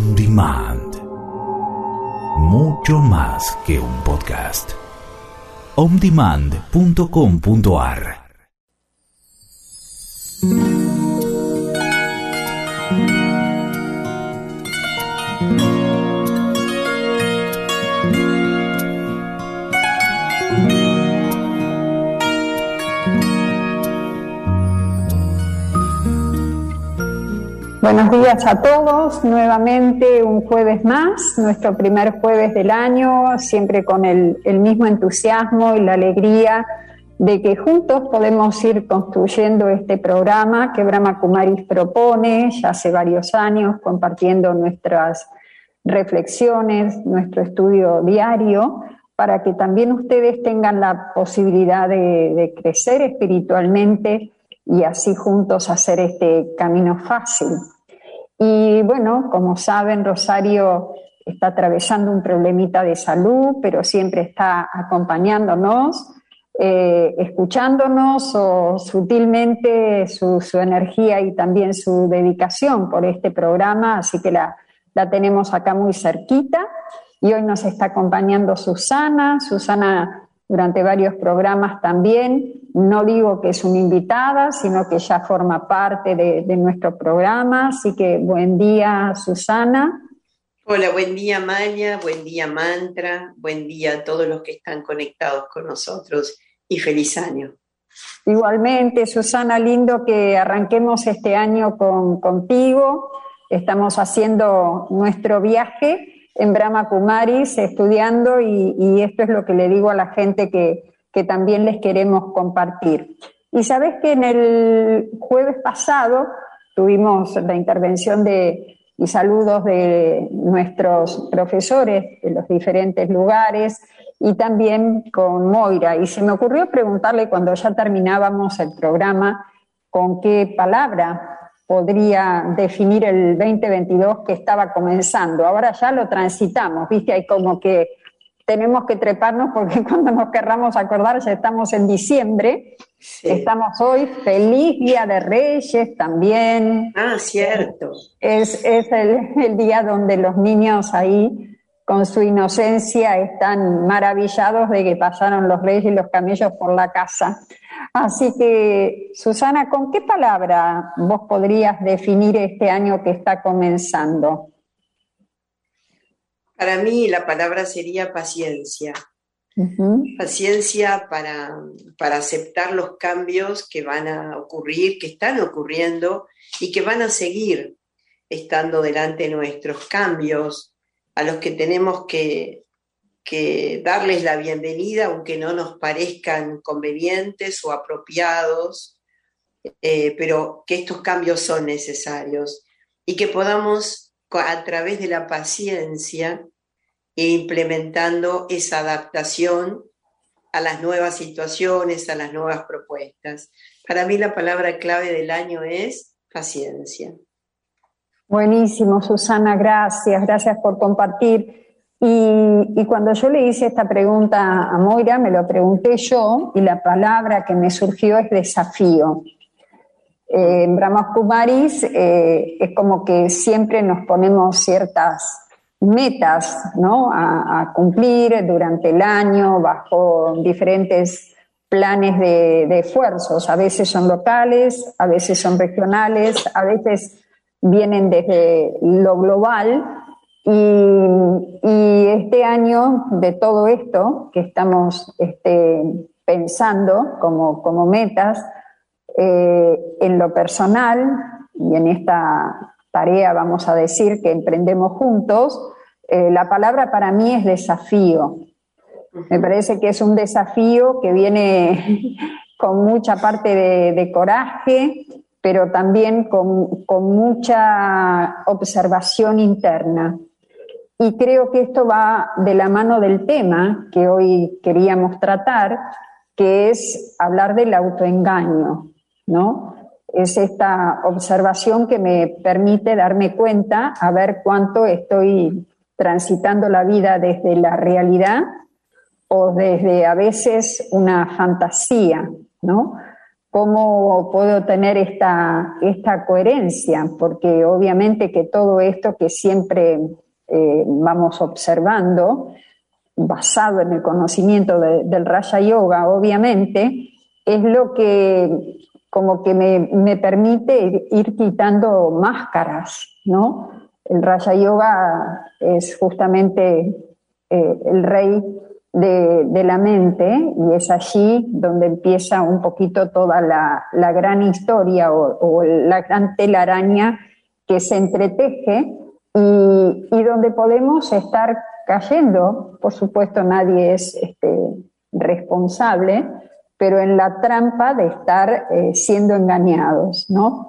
On Demand. Mucho más que un podcast. ondemand.com.ar. Buenos días a todos, nuevamente un jueves más, nuestro primer jueves del año, siempre con el mismo entusiasmo y la alegría de que juntos podemos ir construyendo este programa que Brahma Kumaris propone ya hace varios años, compartiendo nuestras reflexiones, nuestro estudio diario, para que también ustedes tengan la posibilidad de crecer espiritualmente y así juntos hacer este camino fácil. Y bueno, como saben, Rosario está atravesando un problemita de salud, pero siempre está acompañándonos, escuchándonos o sutilmente su energía y también su dedicación por este programa, así que la tenemos acá muy cerquita. Y hoy nos está acompañando Susana durante varios programas también. No digo que es una invitada, sino que ya forma parte de nuestro programa. Así que buen día, Susana. Hola, buen día, Maya, buen día, Mantra, buen día a todos los que están conectados con nosotros y feliz año. Igualmente, Susana, lindo que arranquemos este año contigo. Estamos haciendo nuestro viaje en Brahma Kumaris, estudiando, y esto es lo que le digo a la gente que también les queremos compartir. Y sabes que en el jueves pasado tuvimos la intervención y saludos de nuestros profesores de los diferentes lugares y también con Moira, y se me ocurrió preguntarle cuando ya terminábamos el programa con qué palabra podría definir el 2022 que estaba comenzando. Ahora ya lo transitamos, ¿viste? Hay como que tenemos que treparnos porque cuando nos querramos acordar ya estamos en diciembre. Sí. Estamos hoy, feliz Día de Reyes también. Ah, cierto. Es el día donde los niños ahí con su inocencia están maravillados de que pasaron los reyes y los camellos por la casa. Así que, Susana, ¿con qué palabra vos podrías definir este año que está comenzando? Para mí la palabra sería paciencia. Paciencia para aceptar los cambios que van a ocurrir, que están ocurriendo y que van a seguir estando delante nuestros, cambios a los que tenemos que darles la bienvenida, aunque no nos parezcan convenientes o apropiados, pero que estos cambios son necesarios y que podamos, a través de la paciencia, ir implementando esa adaptación a las nuevas situaciones, a las nuevas propuestas. Para mí la palabra clave del año es paciencia. Buenísimo, Susana, gracias por compartir. Y cuando yo le hice esta pregunta a Moira, me lo pregunté yo, y la palabra que me surgió es desafío. En Brahma Kumaris es como que siempre nos ponemos ciertas metas, ¿no?, a cumplir durante el año bajo diferentes planes de esfuerzos. A veces son locales, a veces son regionales, a veces vienen desde lo global. Y este año, de todo esto que estamos pensando como metas, en lo personal y en esta tarea, vamos a decir, que emprendemos juntos, la palabra para mí es desafío. Me parece que es un desafío que viene con mucha parte de coraje, pero también con mucha observación interna. Y creo que esto va de la mano del tema que hoy queríamos tratar, que es hablar del autoengaño, ¿no? Es esta observación que me permite darme cuenta a ver cuánto estoy transitando la vida desde la realidad o desde a veces una fantasía, ¿no? ¿cómo puedo tener esta coherencia? Porque obviamente que todo esto que siempre vamos observando, basado en el conocimiento del Raja Yoga, obviamente, es lo que como que me permite ir quitando máscaras, ¿no? El Raja Yoga es justamente el rey de la mente, y es allí donde empieza un poquito toda la gran historia o la gran telaraña que se entreteje y donde podemos estar cayendo. Por supuesto, nadie es responsable, pero en la trampa de estar siendo engañados, ¿no?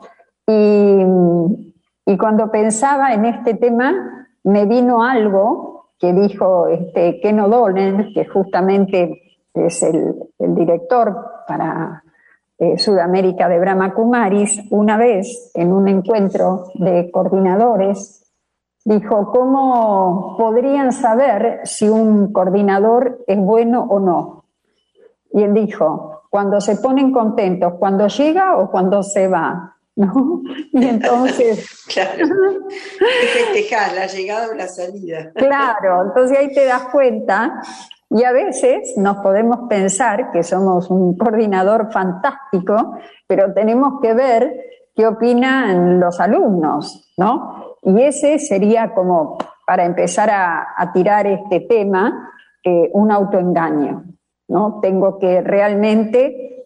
Y cuando pensaba en este tema, me vino algo que dijo Ken O'Donnell, que justamente es el director para Sudamérica de Brahma Kumaris, una vez en un encuentro de coordinadores, dijo: ¿cómo podrían saber si un coordinador es bueno o no? Y él dijo: cuando se ponen contentos, cuando llega o cuando se va, ¿no? Y entonces... Claro, que festejar la llegada o la salida. Claro, entonces ahí te das cuenta, y a veces nos podemos pensar que somos un coordinador fantástico, pero tenemos que ver qué opinan los alumnos, ¿no? Y ese sería como, para empezar a tirar este tema, un autoengaño, ¿no? Tengo que realmente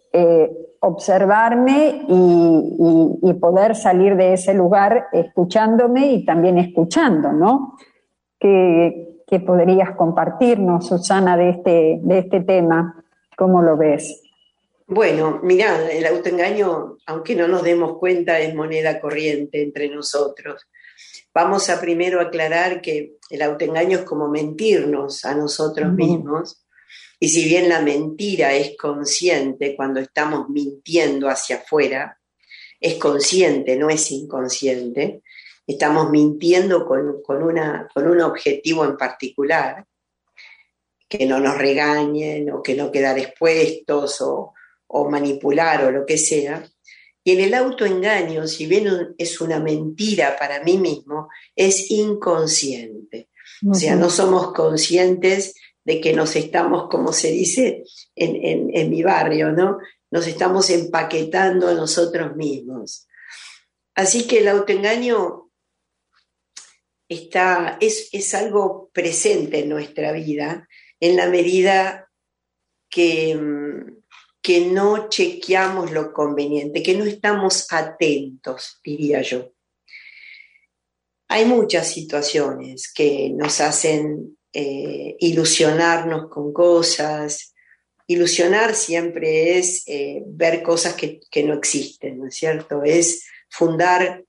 observarme y poder salir de ese lugar escuchándome y también escuchando, ¿no? ¿Qué podrías compartirnos, Susana, de este tema? ¿Cómo lo ves? Bueno, mirá, el autoengaño, aunque no nos demos cuenta, es moneda corriente entre nosotros. Vamos a primero aclarar que el autoengaño es como mentirnos a nosotros mismos, y si bien la mentira es consciente cuando estamos mintiendo hacia afuera, es consciente, no es inconsciente, estamos mintiendo con un objetivo en particular, que no nos regañen o que no quedar expuestos o manipular o lo que sea. Y en el autoengaño, si bien es una mentira para mí mismo, es inconsciente. O sea, no somos conscientes de que nos estamos, como se dice en mi barrio, ¿no? Nos estamos empaquetando a nosotros mismos. Así que el autoengaño es algo presente en nuestra vida en la medida que no chequeamos lo conveniente, que no estamos atentos, diría yo. Hay muchas situaciones que nos hacen ilusionarnos con cosas. Ilusionar siempre es ver cosas que no existen, ¿no es cierto? Es fundar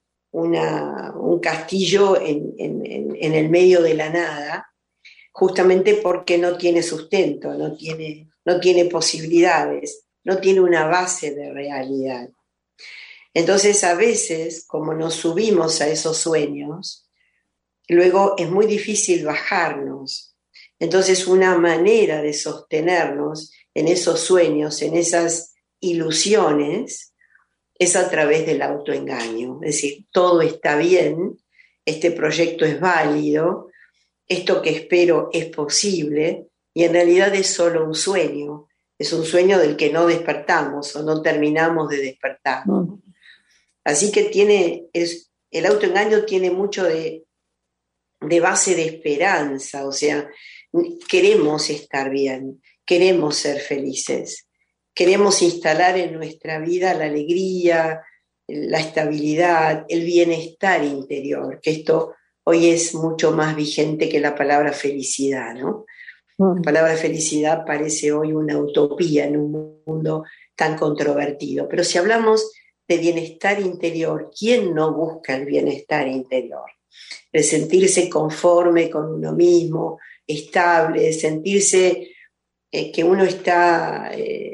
un castillo en el medio de la nada, justamente porque no tiene sustento, no tiene posibilidades, no tiene una base de realidad. Entonces, a veces, como nos subimos a esos sueños, luego es muy difícil bajarnos. Entonces, una manera de sostenernos en esos sueños, en esas ilusiones, es a través del autoengaño. Es decir, todo está bien, este proyecto es válido, esto que espero es posible, y en realidad es solo un sueño. Es un sueño del que no despertamos o no terminamos de despertar. Así que el autoengaño tiene mucho de base de esperanza, o sea, queremos estar bien, queremos ser felices, queremos instalar en nuestra vida la alegría, la estabilidad, el bienestar interior, que esto hoy es mucho más vigente que la palabra felicidad, ¿no? La palabra felicidad parece hoy una utopía en un mundo tan controvertido, pero si hablamos de bienestar interior, ¿quién no busca el bienestar interior? El sentirse conforme con uno mismo, estable, sentirse que uno está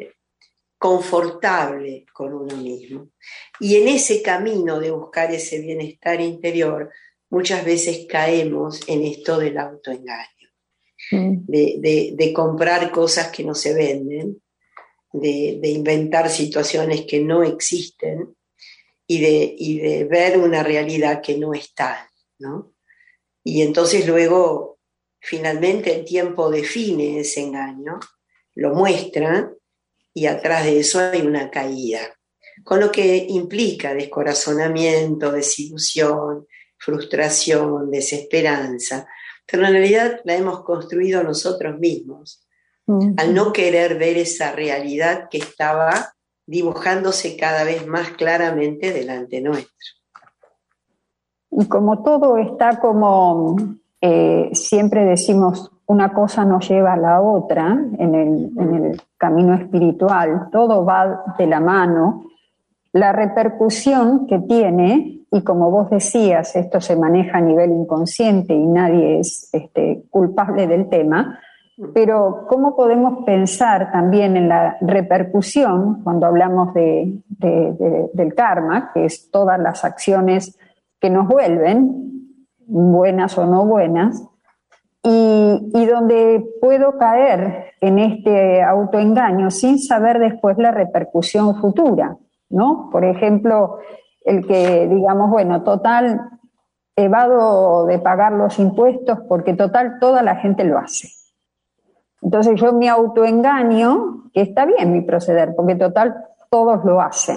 confortable con uno mismo. Y en ese camino de buscar ese bienestar interior, muchas veces caemos en esto del autoengaño, de comprar cosas que no se venden, de inventar situaciones que no existen y de ver una realidad que no está, ¿no? Y entonces luego, finalmente, el tiempo define ese engaño, lo muestra, y atrás de eso hay una caída, con lo que implica descorazonamiento, desilusión, frustración, desesperanza, pero en realidad la hemos construido nosotros mismos, al no querer ver esa realidad que estaba dibujándose cada vez más claramente delante nuestro. Y como todo está como, siempre decimos, una cosa nos lleva a la otra en el camino espiritual, todo va de la mano, la repercusión que tiene, y como vos decías, esto se maneja a nivel inconsciente y nadie es culpable del tema, pero ¿cómo podemos pensar también en la repercusión cuando hablamos del karma, que es todas las acciones que nos vuelven, buenas o no buenas, y donde puedo caer en este autoengaño sin saber después la repercusión futura, ¿no? Por ejemplo, el que digamos, bueno, total, evado de pagar los impuestos porque total toda la gente lo hace. Entonces yo me autoengaño, que está bien mi proceder, porque total todos lo hacen.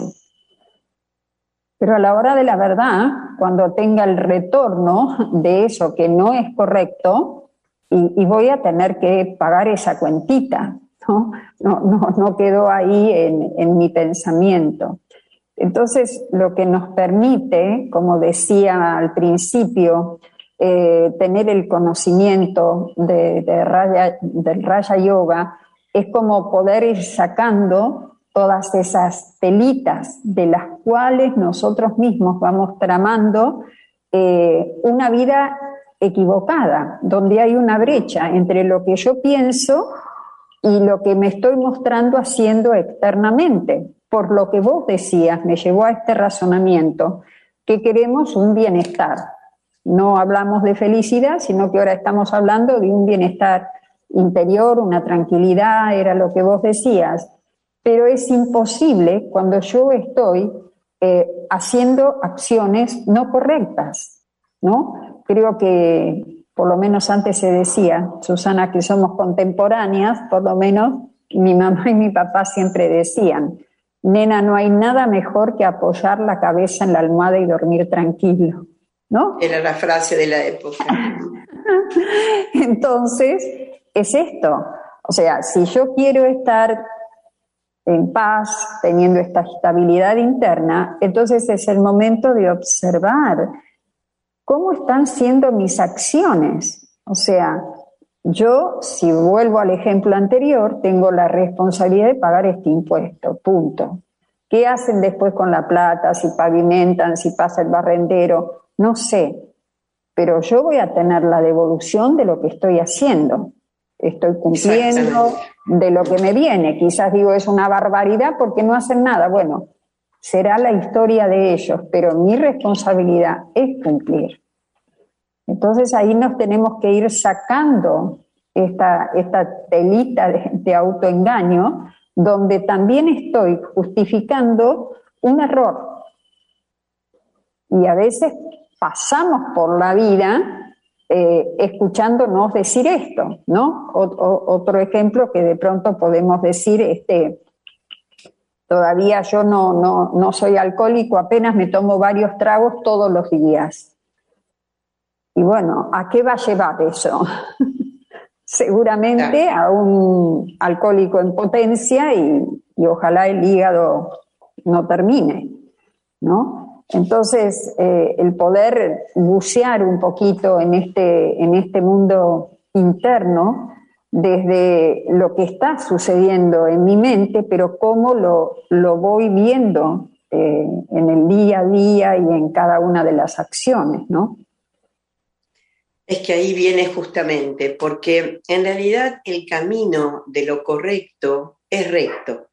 Pero a la hora de la verdad, cuando tenga el retorno de eso que no es correcto, y voy a tener que pagar esa cuentita, ¿no? No quedó ahí en mi pensamiento. Entonces, lo que nos permite, como decía al principio, tener el conocimiento del Raja Yoga, es como poder ir sacando todas esas telitas de las cuales nosotros mismos vamos tramando una vida equivocada, donde hay una brecha entre lo que yo pienso y lo que me estoy mostrando haciendo externamente. Por lo que vos decías, me llevó a este razonamiento, que queremos un bienestar. No hablamos de felicidad, sino que ahora estamos hablando de un bienestar interior, una tranquilidad, era lo que vos decías. Pero es imposible cuando yo estoy haciendo acciones no correctas, ¿no? Creo que, por lo menos antes se decía, Susana, que somos contemporáneas, por lo menos mi mamá y mi papá siempre decían, nena, no hay nada mejor que apoyar la cabeza en la almohada y dormir tranquilo, ¿no? Era la frase de la época. Entonces, es esto. O sea, si yo quiero estar en paz, teniendo esta estabilidad interna, entonces es el momento de observar cómo están siendo mis acciones. O sea, yo, si vuelvo al ejemplo anterior, tengo la responsabilidad de pagar este impuesto, punto. ¿Qué hacen después con la plata? Si pavimentan, si pasa el barrendero, no sé. Pero yo voy a tener la devolución de lo que estoy haciendo. Estoy cumpliendo de lo que me viene. Quizás digo, es una barbaridad porque no hacen nada. Bueno, será la historia de ellos, pero mi responsabilidad es cumplir. Entonces ahí nos tenemos que ir sacando esta telita de autoengaño, donde también estoy justificando un error. Y a veces pasamos por la vida escuchándonos decir esto, ¿no? Otro ejemplo que de pronto podemos decir, todavía yo no soy alcohólico, apenas me tomo varios tragos todos los días. Y bueno, ¿a qué va a llevar eso? Seguramente a un alcohólico en potencia y ojalá el hígado no termine, ¿no? Entonces, el poder bucear un poquito en este mundo interno, desde lo que está sucediendo en mi mente, pero cómo lo voy viendo en el día a día y en cada una de las acciones, ¿no? Es que ahí viene justamente, porque en realidad el camino de lo correcto es recto.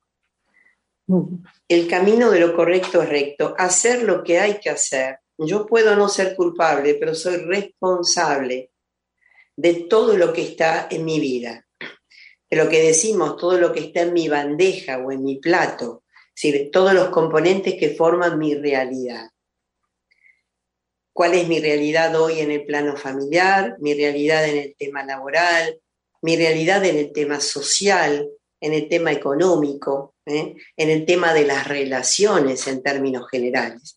El camino de lo correcto es recto. Hacer lo que hay que hacer. Yo puedo no ser culpable, pero soy responsable de todo lo que está en mi vida. de lo que decimos, todo lo que está en mi bandeja o en mi plato, es decir, todos los componentes que forman mi realidad. ¿Cuál es mi realidad hoy en el plano familiar? Mi realidad en el tema laboral, mi realidad en el tema social, en el tema económico, en el tema de las relaciones en términos generales.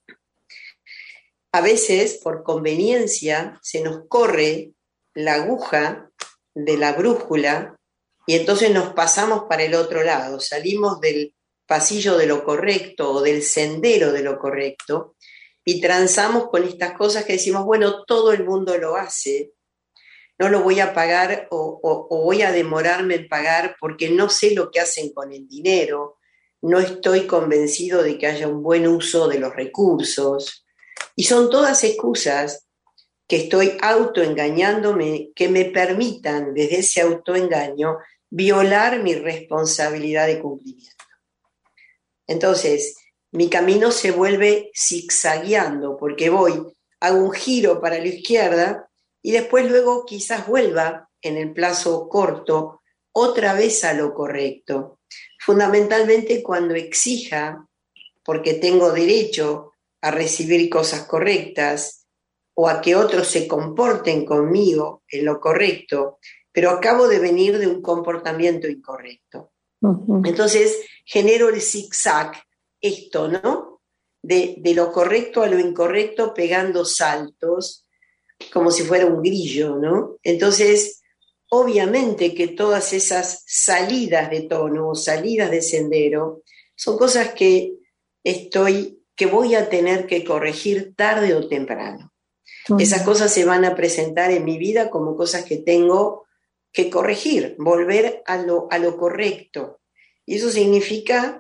A veces, por conveniencia, se nos corre la aguja de la brújula y entonces nos pasamos para el otro lado, salimos del pasillo de lo correcto o del sendero de lo correcto y transamos con estas cosas que decimos, bueno, todo el mundo lo hace, no lo voy a pagar o voy a demorarme en pagar porque no sé lo que hacen con el dinero, no estoy convencido de que haya un buen uso de los recursos. Y son todas excusas que estoy autoengañándome, que me permitan desde ese autoengaño violar mi responsabilidad de cumplimiento. Entonces, mi camino se vuelve zigzagueando porque hago un giro para la izquierda y después luego quizás vuelva en el plazo corto otra vez a lo correcto. Fundamentalmente cuando exija, porque tengo derecho a recibir cosas correctas o a que otros se comporten conmigo en lo correcto, pero acabo de venir de un comportamiento incorrecto. Uh-huh. Entonces genero el zigzag, esto, ¿no? De lo correcto a lo incorrecto pegando saltos, como si fuera un grillo, ¿no? Entonces, obviamente que todas esas salidas de tono o salidas de sendero son cosas que voy a tener que corregir tarde o temprano. Uh-huh. Esas cosas se van a presentar en mi vida como cosas que tengo que corregir, volver a lo correcto. Y eso significa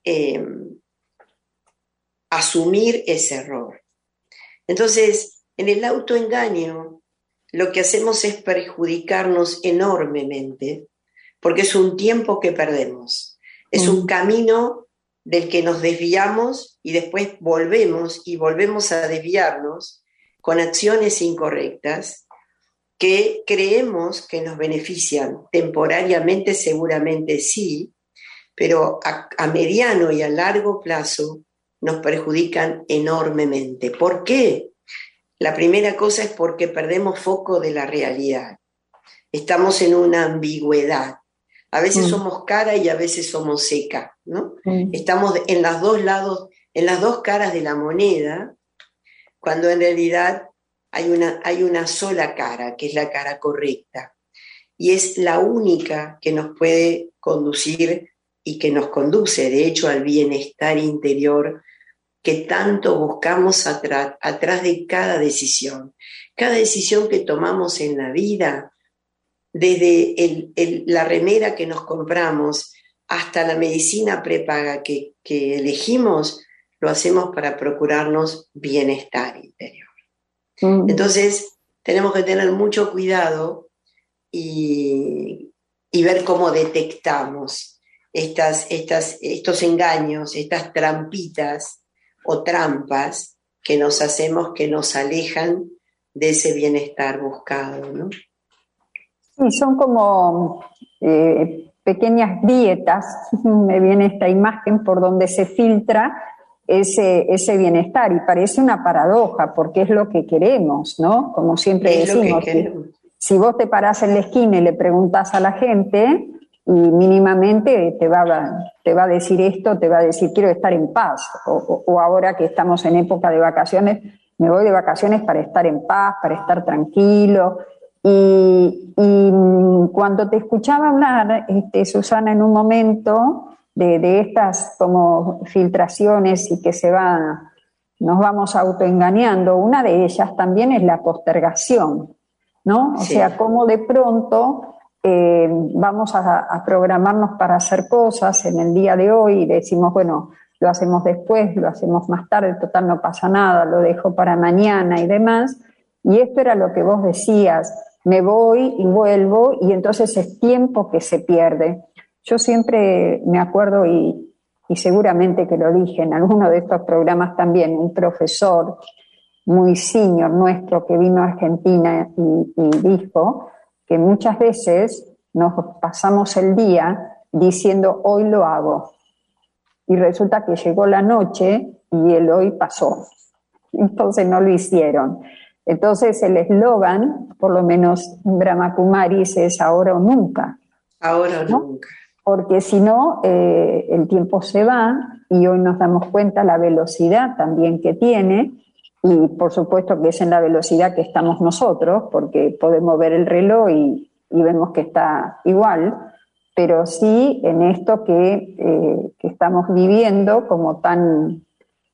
asumir ese error. Entonces, en el autoengaño, lo que hacemos es perjudicarnos enormemente, porque es un tiempo que perdemos. Es un camino del que nos desviamos y después volvemos a desviarnos con acciones incorrectas que creemos que nos benefician temporariamente, seguramente sí, pero a mediano y a largo plazo nos perjudican enormemente. ¿Por qué? La primera cosa es porque perdemos foco de la realidad. Estamos en una ambigüedad. A veces somos cara y a veces somos seca, ¿no? Estamos en los dos lados, en las dos caras de la moneda, cuando en realidad hay una sola cara, que es la cara correcta. Y es la única que nos puede conducir y que nos conduce, de hecho, al bienestar interior que tanto buscamos atrás de cada decisión. Cada decisión que tomamos en la vida, desde la remera que nos compramos hasta la medicina prepaga que elegimos, lo hacemos para procurarnos bienestar interior. Entonces, tenemos que tener mucho cuidado y ver cómo detectamos estos engaños, estas trampitas o trampas que nos hacemos, que nos alejan de ese bienestar buscado, ¿no? Sí, son como pequeñas grietas, me viene esta imagen por donde se filtra ese bienestar y parece una paradoja porque es lo que queremos, ¿no? Como siempre decimos, si vos te parás en la esquina y le preguntás a la gente y mínimamente te va a decir esto, te va a decir quiero estar en paz o ahora que estamos en época de vacaciones, me voy de vacaciones para estar en paz, para estar tranquilo. Y cuando te escuchaba hablar, Susana, en un momento de estas como filtraciones y que nos vamos autoengañando, una de ellas también es la postergación, ¿no? O sea, cómo de pronto vamos a programarnos para hacer cosas en el día de hoy y decimos, bueno, lo hacemos después, lo hacemos más tarde, total no pasa nada, lo dejo para mañana y demás. Y esto era lo que vos decías, me voy y vuelvo y entonces es tiempo que se pierde. Yo siempre me acuerdo y seguramente que lo dije en alguno de estos programas también, un profesor muy senior nuestro que vino a Argentina y dijo que muchas veces nos pasamos el día diciendo hoy lo hago. Y resulta que llegó la noche y el hoy pasó. Entonces no lo hicieron. Entonces el eslogan, por lo menos en Brahma Kumaris, es ahora o nunca. Ahora o ¿no? nunca. Porque si no, el tiempo se va y hoy nos damos cuenta la velocidad también que tiene, y por supuesto que es en la velocidad que estamos nosotros, porque podemos ver el reloj y vemos que está igual, pero sí en esto que estamos viviendo como tan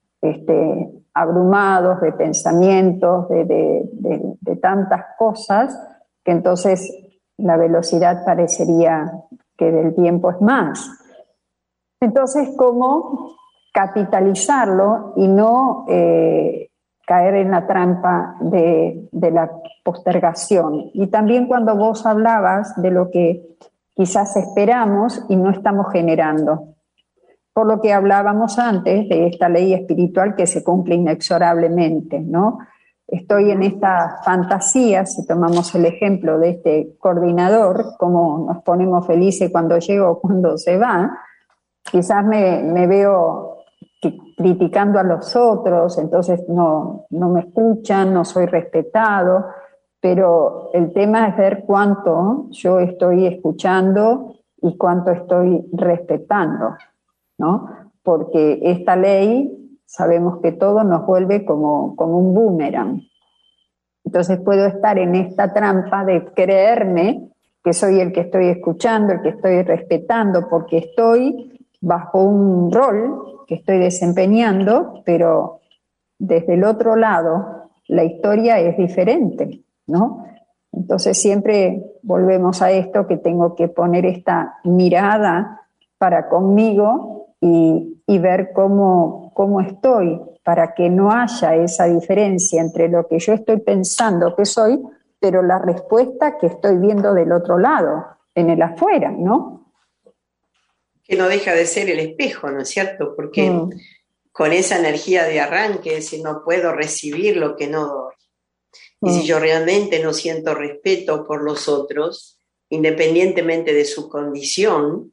abrumados de pensamientos, de tantas cosas, que entonces la velocidad parecería que del tiempo es más. Entonces, ¿cómo capitalizarlo y no caer en la trampa de la postergación? Y también cuando vos hablabas de lo que quizás esperamos y no estamos generando. Por lo que hablábamos antes de esta ley espiritual que se cumple inexorablemente, ¿no? Estoy en esta fantasía, si tomamos el ejemplo de este coordinador, como nos ponemos felices cuando llega o cuando se va, quizás me veo criticando a los otros, entonces no me escuchan, no soy respetado, pero el tema es ver cuánto yo estoy escuchando y cuánto estoy respetando, ¿no? Porque esta ley sabemos que todo nos vuelve como un boomerang. Entonces puedo estar en esta trampa de creerme que soy el que estoy escuchando, el que estoy respetando, porque estoy bajo un rol que estoy desempeñando, pero desde el otro lado la historia es diferente, ¿no? Entonces siempre volvemos a esto, que tengo que poner esta mirada para conmigo y ver cómo estoy, para que no haya esa diferencia entre lo que yo estoy pensando que soy, pero la respuesta que estoy viendo del otro lado, en el afuera, ¿no? Que no deja de ser el espejo, ¿no es cierto? Porque con esa energía de arranque, si no puedo recibir lo que no doy. Y si yo realmente no siento respeto por los otros, independientemente de su condición,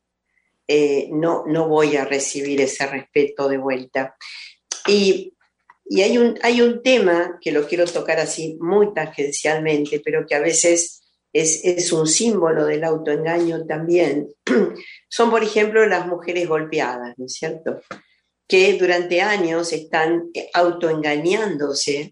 no voy a recibir ese respeto de vuelta. Y hay un tema que lo quiero tocar así muy tangencialmente, pero que a veces es un símbolo del autoengaño también. Son, por ejemplo, las mujeres golpeadas, ¿no es cierto? Que durante años están autoengañándose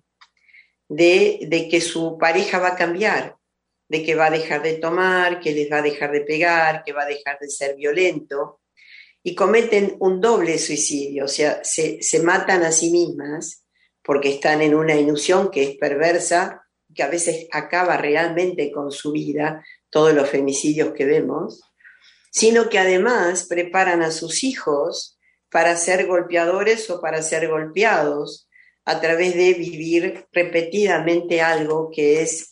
de que su pareja va a cambiar, de que va a dejar de tomar, que les va a dejar de pegar, que va a dejar de ser violento, y cometen un doble suicidio, o sea, se matan a sí mismas porque están en una ilusión que es perversa, que a veces acaba realmente con su vida, todos los femicidios que vemos, sino que además preparan a sus hijos para ser golpeadores o para ser golpeados a través de vivir repetidamente algo que es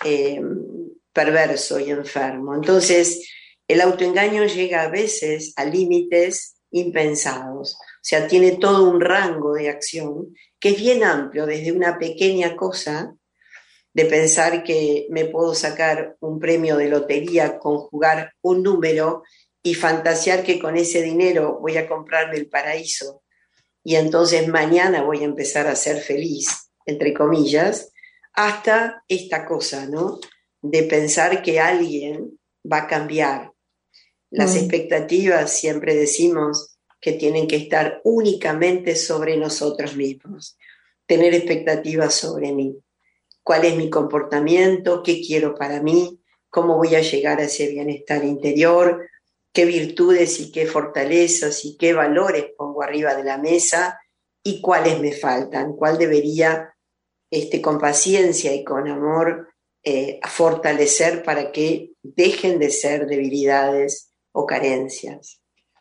perverso y enfermo. Entonces, el autoengaño llega a veces a límites impensados, o sea, tiene todo un rango de acción que es bien amplio, desde una pequeña cosa de pensar que me puedo sacar un premio de lotería, conjugar un número y fantasear que con ese dinero voy a comprarme el paraíso y entonces mañana voy a empezar a ser feliz, entre comillas, hasta esta cosa, ¿no? De pensar que alguien va a cambiar. Las expectativas, siempre decimos, que tienen que estar únicamente sobre nosotros mismos, tener expectativas sobre mí. ¿Cuál es mi comportamiento? ¿Qué quiero para mí? ¿Cómo voy a llegar a ese bienestar interior? ¿Qué virtudes y qué fortalezas y qué valores pongo arriba de la mesa? ¿Y cuáles me faltan? ¿Cuál debería, con paciencia y con amor, fortalecer para que dejen de ser debilidades o carencias?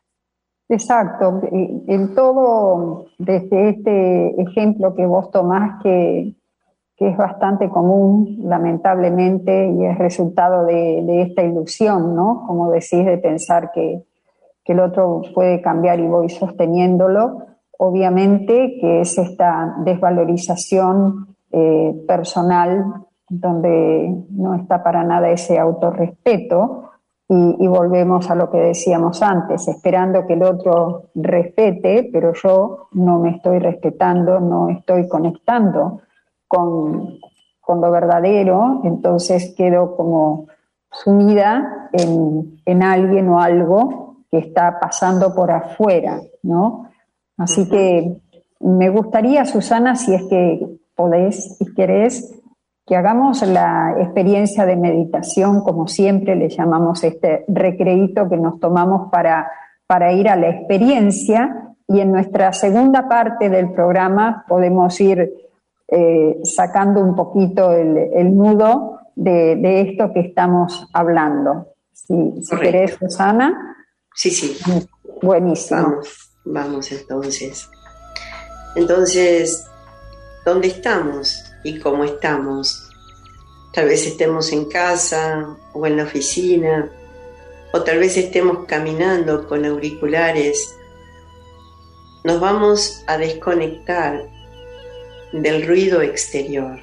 Exacto. En todo, desde este ejemplo que vos tomás, que es bastante común, lamentablemente, y es resultado de esta ilusión, ¿no? Como decís, de pensar que el otro puede cambiar y voy sosteniéndolo. Obviamente que es esta desvalorización personal donde no está para nada ese autorrespeto, y volvemos a lo que decíamos antes, esperando que el otro respete, pero yo no me estoy respetando, no estoy conectando con lo verdadero, entonces quedo como sumida en alguien o algo que está pasando por afuera, ¿no? Así que me gustaría, Susana, si es que podés y querés, que hagamos la experiencia de meditación, como siempre le llamamos este recreíto que nos tomamos para ir a la experiencia, y en nuestra segunda parte del programa podemos ir sacando un poquito el nudo de esto que estamos hablando. Si querés, Susana. Sí. Buenísimo. Vamos entonces. Entonces, ¿dónde estamos y cómo estamos? Tal vez estemos en casa o en la oficina, o tal vez estemos caminando con auriculares. Nos vamos a desconectar del ruido exterior,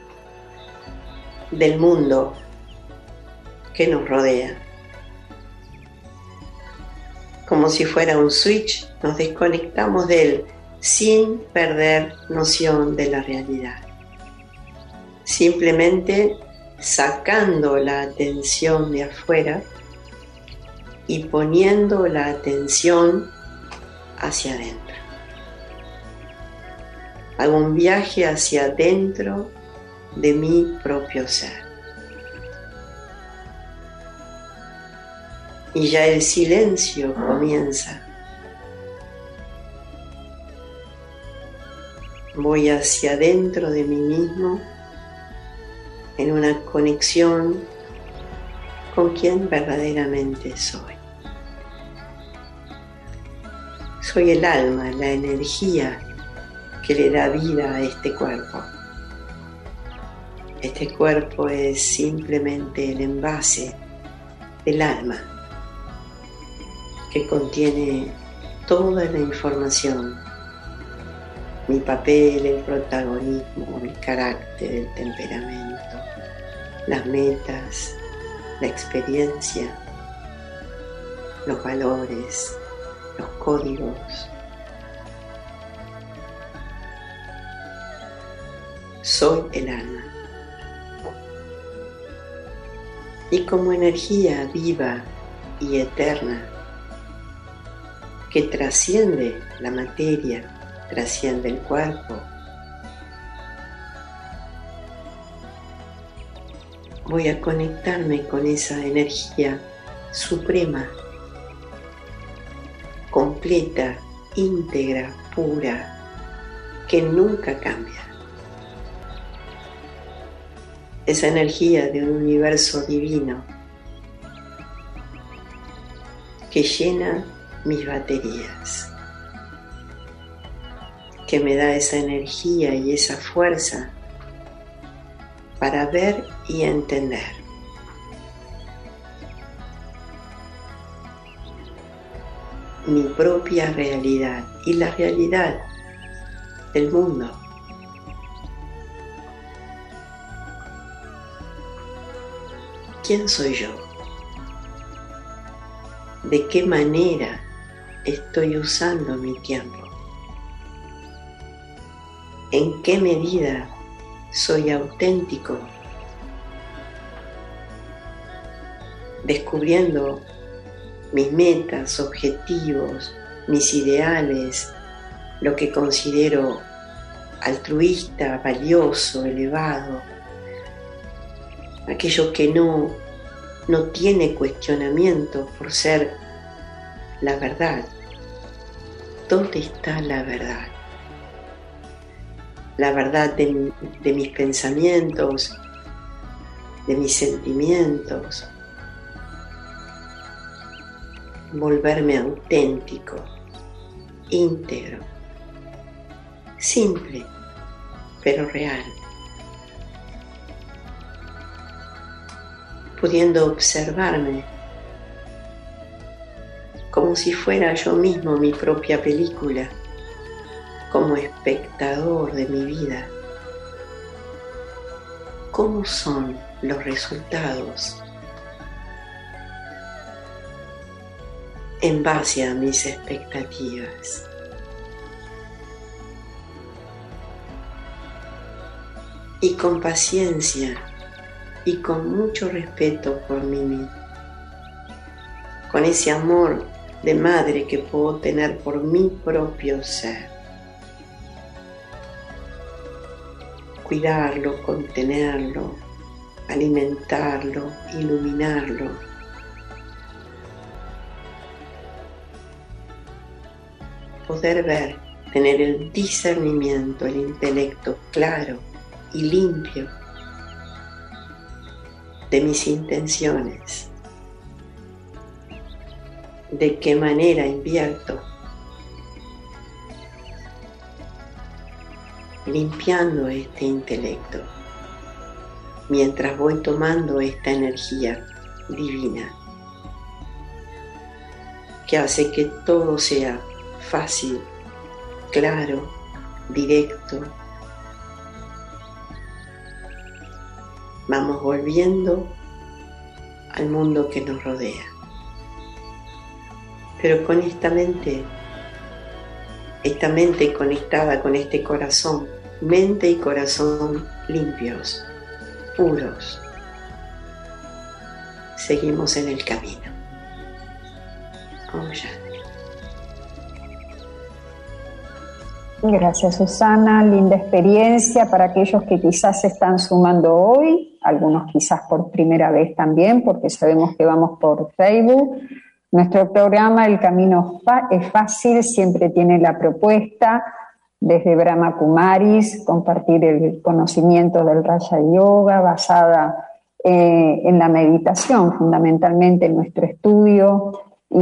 del mundo que nos rodea. Como si fuera un switch, nos desconectamos de él sin perder noción de la realidad. Simplemente sacando la atención de afuera y poniendo la atención hacia adentro. Hago un viaje hacia adentro de mi propio ser. Y ya el silencio comienza. Voy hacia adentro de mí mismo en una conexión con quien verdaderamente soy. Soy el alma, la energía que le da vida a este cuerpo. Este cuerpo es simplemente el envase del alma que contiene toda la información, mi papel, el protagonismo, el carácter, el temperamento, las metas, la experiencia, los valores, los códigos. Soy el alma. Y como energía viva y eterna que trasciende la materia, trasciende el cuerpo, voy a conectarme con esa energía suprema, completa, íntegra, pura, que nunca cambia. Esa energía de un universo divino que llena mis baterías, que me da esa energía y esa fuerza para ver y entender. Mi propia realidad y la realidad del mundo. ¿Quién soy yo? ¿De qué manera estoy usando mi tiempo? ¿En qué medida soy auténtico? Descubriendo mis metas, objetivos, mis ideales, lo que considero altruista, valioso, elevado, aquello que no tiene cuestionamiento por ser la verdad. ¿Dónde está la verdad? La verdad de mis pensamientos, de mis sentimientos. Volverme auténtico, íntegro, simple, pero real. Pudiendo observarme como si fuera yo mismo mi propia película, como espectador de mi vida. ¿Cómo son los resultados en base a mis expectativas. Y con paciencia y con mucho respeto por mí mismo, con ese amor de madre que puedo tener por mi propio ser. Cuidarlo, contenerlo, alimentarlo, iluminarlo. Poder ver, tener el discernimiento, el intelecto claro y limpio de mis intenciones, de qué manera invierto, limpiando este intelecto, mientras voy tomando esta energía divina, que hace que todo sea fácil, claro, directo. Vamos volviendo al mundo que nos rodea. Pero con esta mente conectada con este corazón, mente y corazón limpios, puros, seguimos en el camino. Om Shanti. Gracias, Susana, linda experiencia para aquellos que quizás se están sumando hoy, algunos quizás por primera vez también, porque sabemos que vamos por Facebook. Nuestro programa El Camino es Fácil siempre tiene la propuesta desde Brahma Kumaris, compartir el conocimiento del Raja Yoga basada en la meditación, fundamentalmente en nuestro estudio,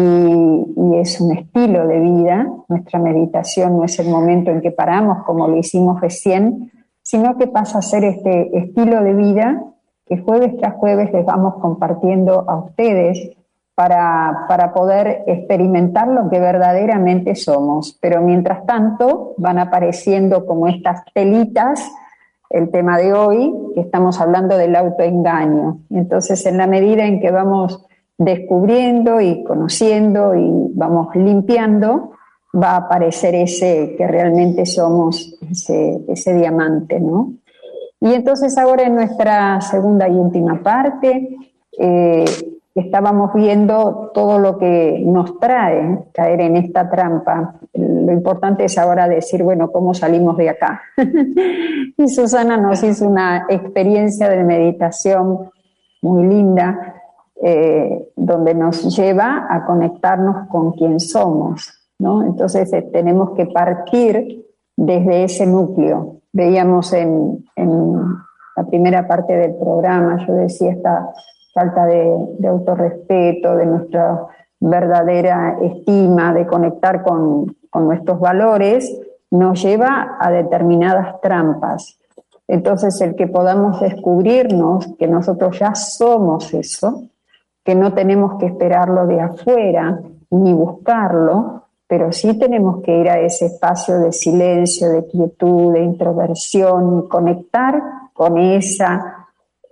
y es un estilo de vida. Nuestra meditación no es el momento en que paramos como lo hicimos recién, sino que pasa a ser este estilo de vida que jueves tras jueves les vamos compartiendo a ustedes para poder experimentar lo que verdaderamente somos. Pero mientras tanto van apareciendo como estas telitas, el tema de hoy, que estamos hablando del autoengaño. Entonces, en la medida en que vamos descubriendo y conociendo y vamos limpiando, va a aparecer ese que realmente somos, ese diamante, ¿no? Y entonces ahora en nuestra segunda y última parte, estábamos viendo todo lo que nos trae caer en esta trampa. Lo importante es ahora decir, bueno, ¿cómo salimos de acá? Y Susana nos hizo una experiencia de meditación muy linda, donde nos lleva a conectarnos con quién somos, ¿no? Entonces tenemos que partir desde ese núcleo. Veíamos en la primera parte del programa, yo decía esta falta de autorrespeto, de nuestra verdadera estima, de conectar con nuestros valores, nos lleva a determinadas trampas. Entonces, el que podamos descubrirnos que nosotros ya somos eso, que no tenemos que esperarlo de afuera ni buscarlo, pero sí tenemos que ir a ese espacio de silencio, de quietud, de introversión y conectar con esa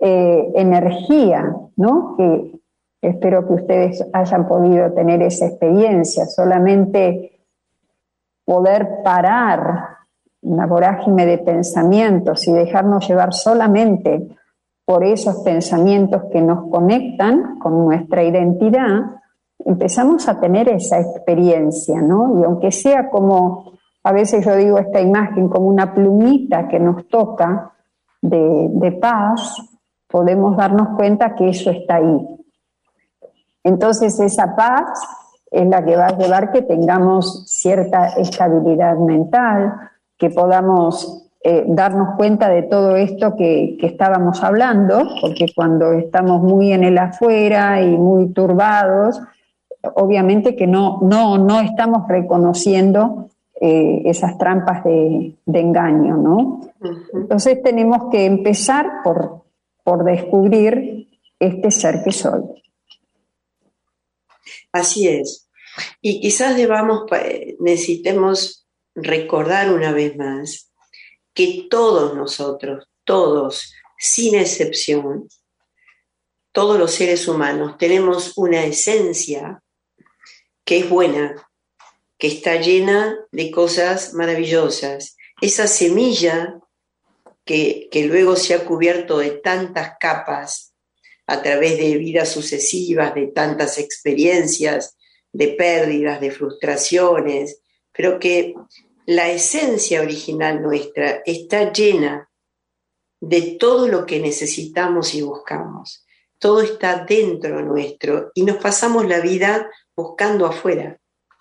energía, ¿no? Que espero que ustedes hayan podido tener esa experiencia, solamente poder parar una vorágine de pensamientos y dejarnos llevar solamente por esos pensamientos que nos conectan con nuestra identidad, empezamos a tener esa experiencia, ¿no? Y aunque sea como, a veces yo digo esta imagen, como una plumita que nos toca de paz, podemos darnos cuenta que eso está ahí. Entonces esa paz es la que va a llevar que tengamos cierta estabilidad mental, que podamos darnos cuenta de todo esto que estábamos hablando, porque cuando estamos muy en el afuera y muy turbados, obviamente que no estamos reconociendo esas trampas de engaño, ¿no? Uh-huh. Entonces tenemos que empezar por descubrir este ser que soy. Así es. Y quizás necesitemos recordar una vez más que todos nosotros, todos, sin excepción, todos los seres humanos tenemos una esencia que es buena, que está llena de cosas maravillosas. Esa semilla que luego se ha cubierto de tantas capas a través de vidas sucesivas, de tantas experiencias, de pérdidas, de frustraciones, pero que la esencia original nuestra está llena de todo lo que necesitamos y buscamos. Todo está dentro nuestro y nos pasamos la vida buscando afuera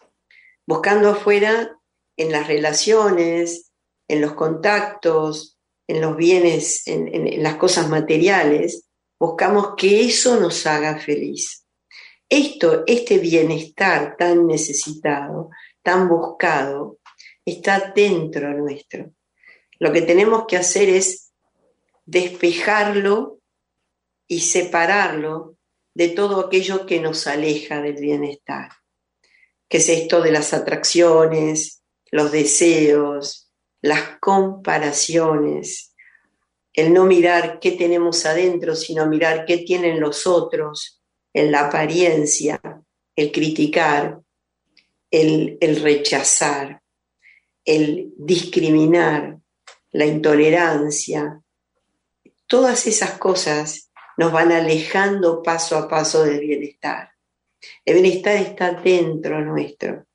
en las relaciones, en los contactos, en los bienes, en las cosas materiales. Buscamos que eso nos haga feliz. Este bienestar tan necesitado, tan buscado, está dentro nuestro. Lo que tenemos que hacer es despejarlo y separarlo de todo aquello que nos aleja del bienestar, que es esto de las atracciones, los deseos, las comparaciones, el no mirar qué tenemos adentro, sino mirar qué tienen los otros, en la apariencia, el criticar, el rechazar, el discriminar, la intolerancia. Todas esas cosas nos van alejando paso a paso del bienestar. El bienestar está dentro nuestro.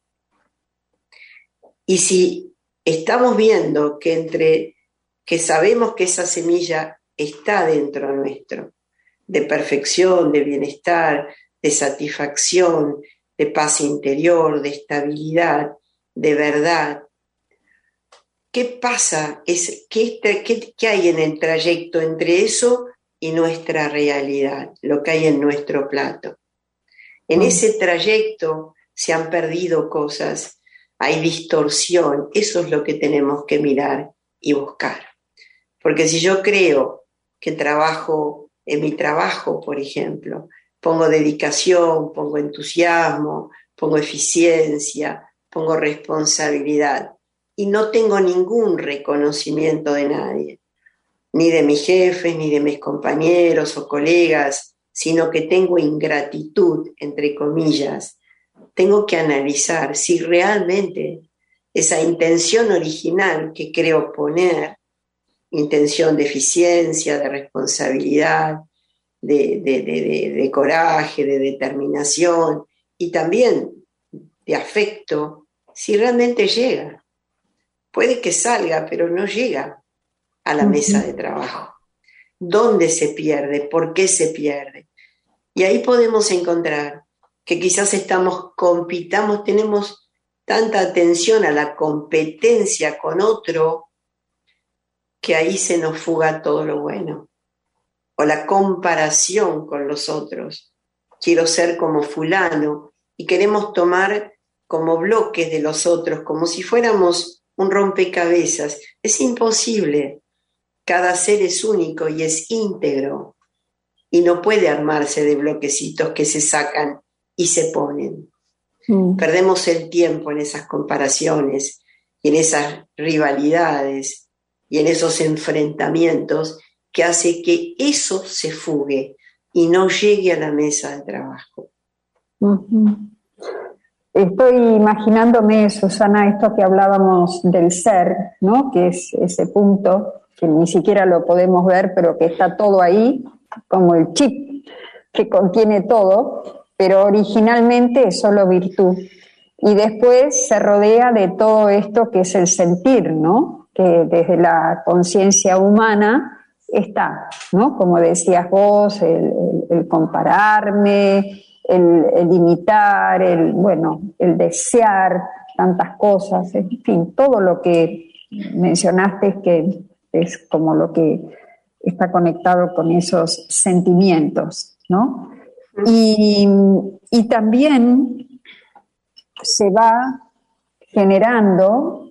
Y si estamos viendo que sabemos que esa semilla está dentro nuestro, de perfección, de bienestar, de satisfacción, de paz interior, de estabilidad, de verdad, ¿qué pasa? ¿Qué hay en el trayecto entre eso y nuestra realidad, lo que hay en nuestro plato? En ese trayecto se han perdido cosas, hay distorsión, eso es lo que tenemos que mirar y buscar. Porque si yo creo que trabajo en mi trabajo, por ejemplo, pongo dedicación, pongo entusiasmo, pongo eficiencia, pongo responsabilidad, y no tengo ningún reconocimiento de nadie, ni de mis jefes, ni de mis compañeros o colegas, sino que tengo ingratitud, entre comillas, tengo que analizar si realmente esa intención original que creo poner, intención de eficiencia, de responsabilidad, de coraje, de determinación y también de afecto, si realmente llega. Puede que salga, pero no llega a la mesa de trabajo. ¿Dónde se pierde? ¿Por qué se pierde? Y ahí podemos encontrar que quizás tenemos tanta atención a la competencia con otro, que ahí se nos fuga todo lo bueno. O la comparación con los otros. Quiero ser como fulano y queremos tomar como bloques de los otros, como si fuéramos un rompecabezas. Es imposible. Cada ser es único y es íntegro y no puede armarse de bloquecitos que se sacan y se ponen. Perdemos el tiempo en esas comparaciones y en esas rivalidades y en esos enfrentamientos que hace que eso se fugue y no llegue a la mesa de trabajo. Estoy imaginándome, Susana, esto que hablábamos del ser, ¿no? Que es ese punto que ni siquiera lo podemos ver, pero que está todo ahí, como el chip que contiene todo, pero originalmente es solo virtud. Y después se rodea de todo esto que es el sentir, ¿no? Que desde la conciencia humana está, ¿no? Como decías vos, el compararme, el imitar, el desear tantas cosas, en fin, todo lo que mencionaste que es como lo que está conectado con esos sentimientos, ¿no? Y también se va generando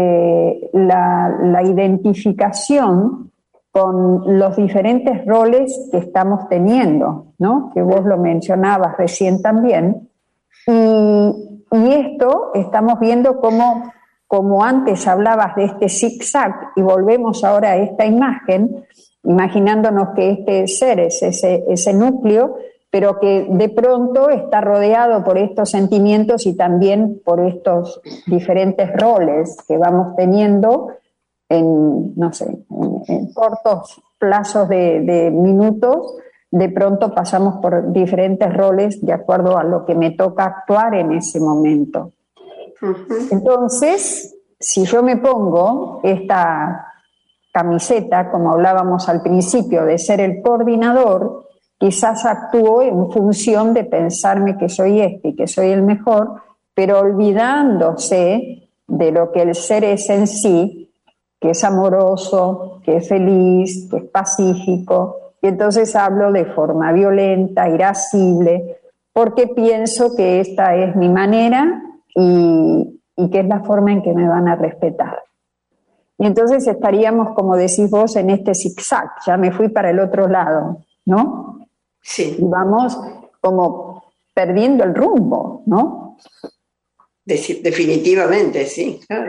la identificación con los diferentes roles que estamos teniendo, ¿no? Que vos lo mencionabas recién también. Y esto estamos viendo como antes hablabas de este zigzag y volvemos ahora a esta imagen, imaginándonos que este ser es ese núcleo, pero que de pronto está rodeado por estos sentimientos y también por estos diferentes roles que vamos teniendo en, no sé, en cortos plazos de minutos. De pronto pasamos por diferentes roles de acuerdo a lo que me toca actuar en ese momento. Uh-huh. Entonces, si yo me pongo esta camiseta, como hablábamos al principio, de ser el coordinador, quizás actúo en función de pensarme que soy este y que soy el mejor, pero olvidándose de lo que el ser es en sí, que es amoroso, que es feliz, que es pacífico, y entonces hablo de forma violenta, irascible, porque pienso que esta es mi manera y que es la forma en que me van a respetar. Y entonces estaríamos, como decís vos, en este zigzag, ya me fui para el otro lado, ¿no? Sí. Y vamos como perdiendo el rumbo, ¿no? Definitivamente, sí, claro.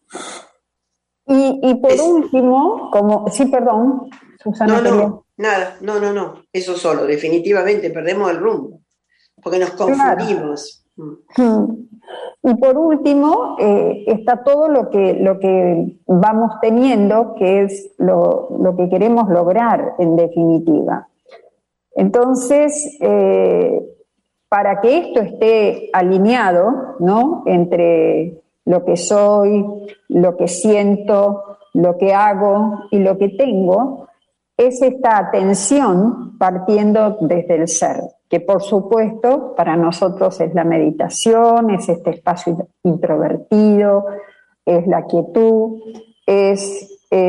Y por último, como... Sí, perdón, Susana. Nada, no, eso solo, definitivamente perdemos el rumbo, porque nos confundimos. Claro. Y por último, está todo lo que vamos teniendo, que es lo que queremos lograr en definitiva. Entonces, para que esto esté alineado, ¿no?, entre lo que soy, lo que siento, lo que hago y lo que tengo, es esta atención partiendo desde el ser, que por supuesto para nosotros es la meditación, es este espacio introvertido, es la quietud, es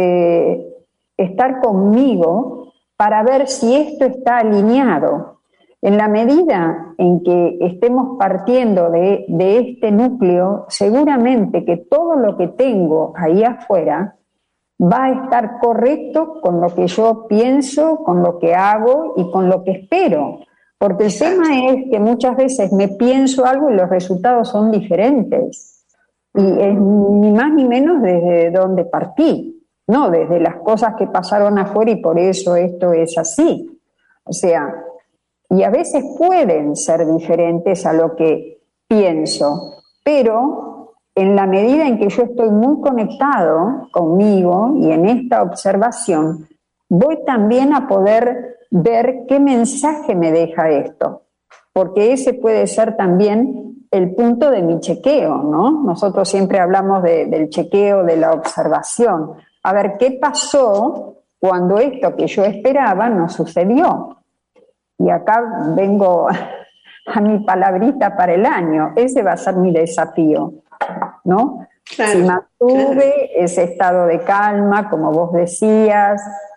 estar conmigo para ver si esto está alineado. En la medida en que estemos partiendo de este núcleo, seguramente que todo lo que tengo ahí afuera va a estar correcto con lo que yo pienso, con lo que hago y con lo que espero. Porque el tema es que muchas veces me pienso algo y los resultados son diferentes. Y es ni más ni menos desde donde partí, no desde las cosas que pasaron afuera y por eso esto es así. O sea, y a veces pueden ser diferentes a lo que pienso, pero en la medida en que yo estoy muy conectado conmigo y en esta observación, voy también a poder ver qué mensaje me deja esto, porque ese puede ser también el punto de mi chequeo, ¿no? Nosotros siempre hablamos del chequeo, de la observación. A ver, ¿qué pasó cuando esto que yo esperaba no sucedió? Y acá vengo a mi palabrita para el año. Ese va a ser mi desafío, ¿no? Claro, si mantuve claro. ese estado de calma, como vos decías,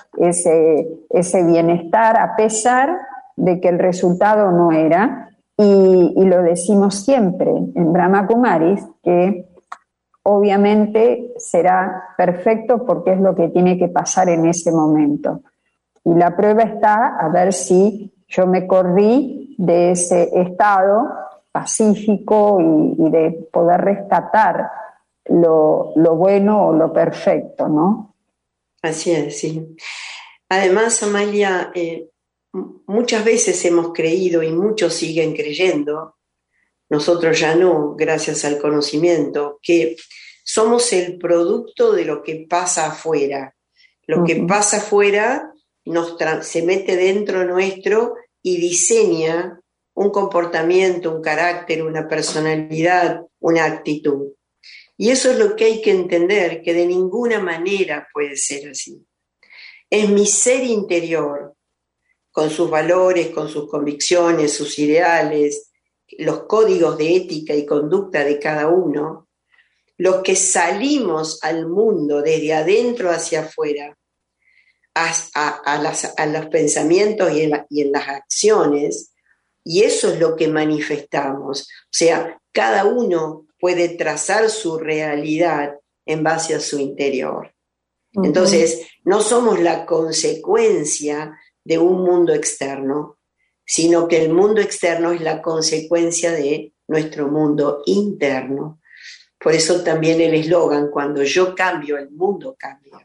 ese bienestar, a pesar de que el resultado no era, y lo decimos siempre en Brahma Kumaris, que obviamente será perfecto porque es lo que tiene que pasar en ese momento. Y la prueba está a ver si yo me corrí de ese estado pacífico y de poder rescatar lo bueno o lo perfecto, ¿no? Así es, sí. Además, Amalia, muchas veces hemos creído y muchos siguen creyendo, nosotros ya no, gracias al conocimiento, que somos el producto de lo que pasa afuera. Lo que pasa afuera se mete dentro nuestro y diseña un comportamiento, un carácter, una personalidad, una actitud. Y eso es lo que hay que entender, que de ninguna manera puede ser así. Es mi ser interior, con sus valores, con sus convicciones, sus ideales, los códigos de ética y conducta de cada uno, los que salimos al mundo desde adentro hacia afuera, a los pensamientos y en las acciones, y eso es lo que manifestamos. O sea, cada uno puede trazar su realidad en base a su interior. Entonces, no somos la consecuencia de un mundo externo, sino que el mundo externo es la consecuencia de nuestro mundo interno. Por eso también el eslogan, cuando yo cambio, el mundo cambia.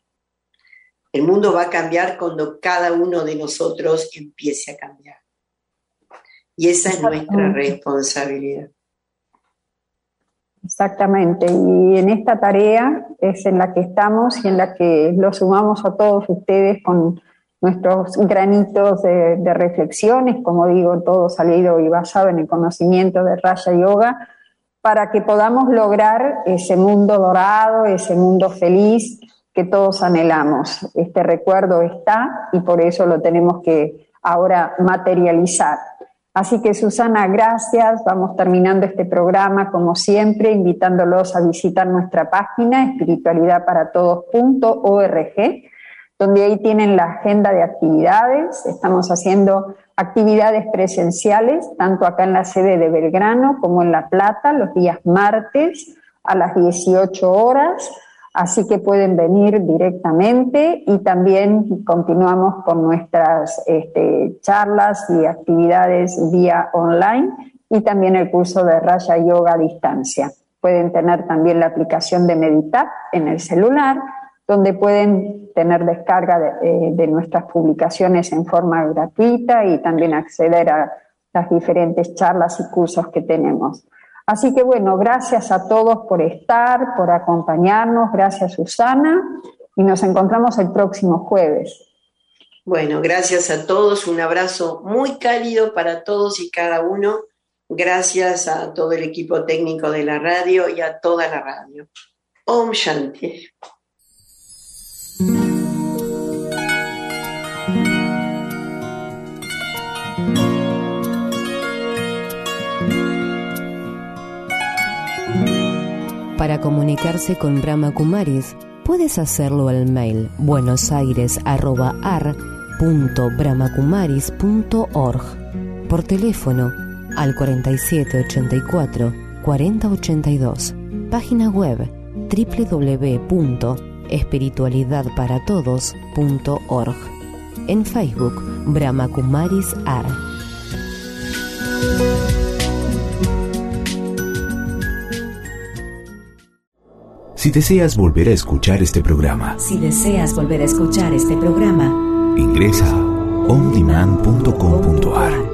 El mundo va a cambiar cuando cada uno de nosotros empiece a cambiar. Y esa es nuestra responsabilidad. Exactamente, y en esta tarea es en la que estamos y en la que lo sumamos a todos ustedes con nuestros granitos de reflexiones, como digo, todo salido y basado en el conocimiento de Raja Yoga, para que podamos lograr ese mundo dorado, ese mundo feliz que todos anhelamos. Este recuerdo está y por eso lo tenemos que ahora materializar. Así que, Susana, gracias. Vamos terminando este programa, como siempre, invitándolos a visitar nuestra página espiritualidadparatodos.org, donde ahí tienen la agenda de actividades. Estamos haciendo actividades presenciales, tanto acá en la sede de Belgrano como en La Plata, los días martes a las 18 horas. Así que pueden venir directamente y también continuamos con nuestras charlas y actividades vía online y también el curso de Raja Yoga a distancia. Pueden tener también la aplicación de Meditar en el celular, donde pueden tener descarga de nuestras publicaciones en forma gratuita y también acceder a las diferentes charlas y cursos que tenemos. Así que bueno, gracias a todos por estar, por acompañarnos, gracias Susana, y nos encontramos el próximo jueves. Bueno, gracias a todos, un abrazo muy cálido para todos y cada uno, gracias a todo el equipo técnico de la radio y a toda la radio. Om Shanti. Para comunicarse con Brahma Kumaris, puedes hacerlo al mail buenosaires@ar.brahmakumaris.org, por teléfono al 4784 4082, página web www.espiritualidadparatodos.org, en Facebook Brahma Kumaris AR. Si deseas volver a escuchar este programa, ingresa a ondemand.com.ar.